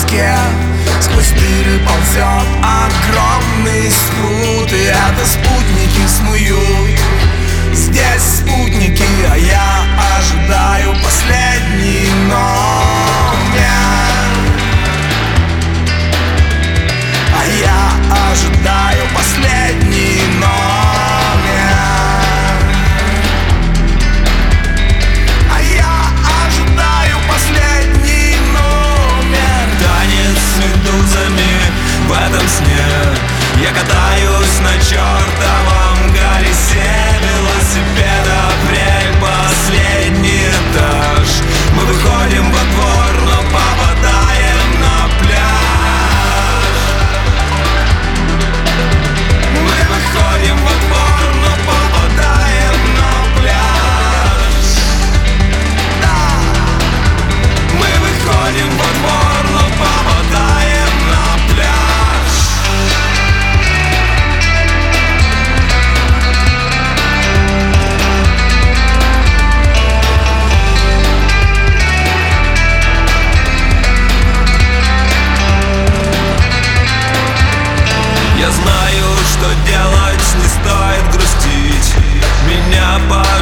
песке. Сквозь дыры ползет огромный спут, и это спутники смуют. Здесь спутники, а я ожидаю последний номер. А я ожидаю последний номер. А я ожидаю последний номер. Танец с медузами в этом сне. Я катаюсь на чертовом колесе велосипеда. Апрель, последний этаж. Мы выходим во двор, но попадаем на пляж. Мы выходим во двор, но попадаем на пляж. Да. Мы выходим во двор, но попадаем на пляж. Я знаю, что делать, не стоит грустить. Меня пора